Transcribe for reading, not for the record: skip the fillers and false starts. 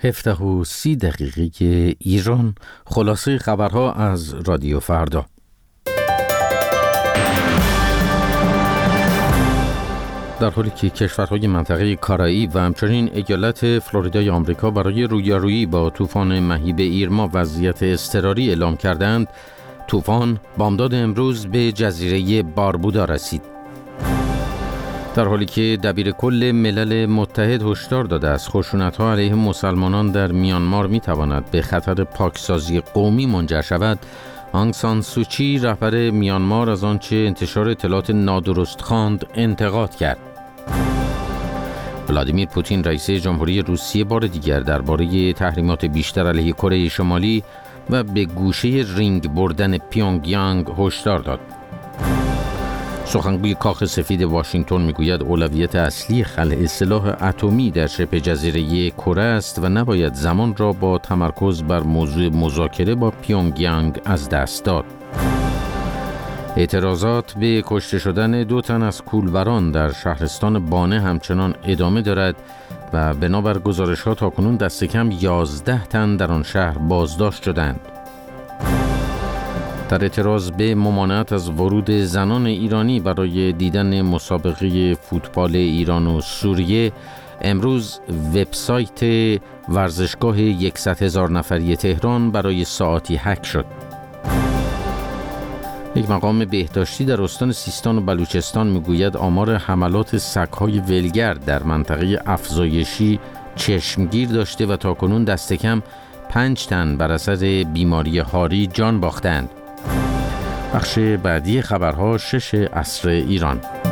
17:30 ایران. خلاصه خبرها از رادیو فردا. در حالی که کشورهای منطقه کارائیب و همچنین ایالت فلوریدای آمریکا برای رویارویی با طوفان مهیب ایرما وضعیت اضطراری اعلام کردند، طوفان بامداد امروز به جزیره باربودا رسید. در حالی که دبیر کل ملل متحد هشدار داده است خشونت‌ها علیه مسلمانان در میانمار می‌تواند به خطر پاکسازی قومی منجر شود، آنگ سان سوچی رهبر میانمار از آنچه انتشار اطلاعات نادرست خواند انتقاد کرد. ولادیمیر پوتین رئیس جمهوری روسیه بار دیگر درباره تحریمات بیشتر علیه کره شمالی و به گوشه رینگ بردن پیونگیانگ هشدار داد. سخنگوی کاخ سفید واشنگتن میگوید اولویت اصلی خلع سلاح اتمی در شبه جزیره کره است و نباید زمان را با تمرکز بر موضوع مذاکره با پیونگیانگ از دست داد. اعتراضات به کشته شدن 2 تن از کولبران در شهرستان بانه همچنان ادامه دارد و بنابر گزارش‌ها تاکنون دست کم 11 تن در آن شهر بازداشت شدند. در اعتراض به ممانعت از ورود زنان ایرانی برای دیدن مسابقه فوتبال ایران و سوریه، امروز وبسایت ورزشگاه 100,000 نفری تهران برای ساعتی هک شد. یک مقام بهداشتی در استان سیستان و بلوچستان میگوید آمار حملات سگ‌های ولگرد در منطقه افزایشی چشمگیر داشته و تاکنون دست کم 5 تن بر اثر بیماری هاری جان باختند. بخش بعدی خبرها 6 عصر ایران.